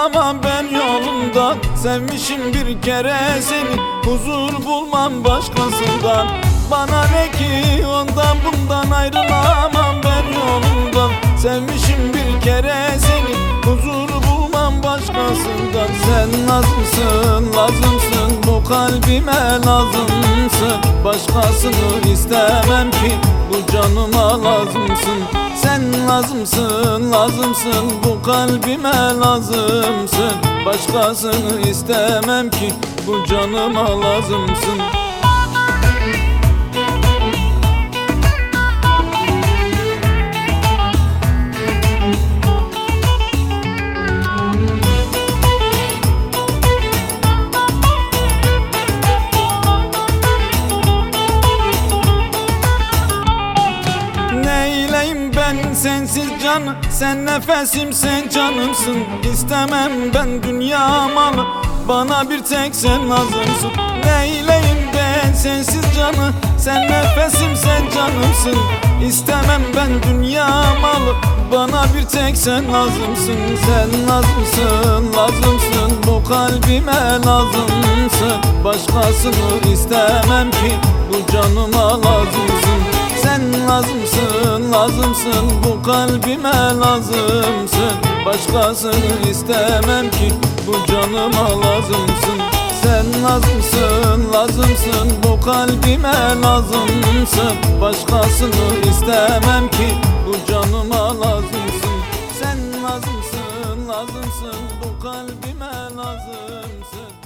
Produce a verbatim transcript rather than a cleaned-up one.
ayrılamam ben yolundan. Sevmişim bir kere seni, huzur bulmam başkasından. Bana ne ki ondan bundan, ayrılamam ben yolundan. Sevmişim bir kere seni, huzur bulmam başkasından. Sen lazımsın, lazımsın, bu kalbime lazımsın. Başkasını istemem ki, bu canıma lazımsın. Sen lazımsın, lazımsın, bu kalbime lazımsın. Başkasını istemem ki, bu canıma lazımsın. Ben sensiz canı, sen nefesim, sen canımsın. İstemem ben dünya malı, bana bir tek sen lazımsın. Neyleyim ben sensiz canı, sen nefesim, sen canımsın. İstemem ben dünya malı, bana bir tek sen lazımsın. Sen lazımsın, lazımsın, bu kalbime lazımsın. Başkasını istemem ki, bu canıma lazımsın. Sen lazımsın, lazımsın, bu kalbime lazımsın. Başkasını istemem ki, bu canıma lazımsın. Sen lazımsın, lazımsın, bu kalbime lazımsın. Başkasını istemem ki, bu canıma lazımsın. Sen lazımsın, lazımsın, bu kalbime lazımsın.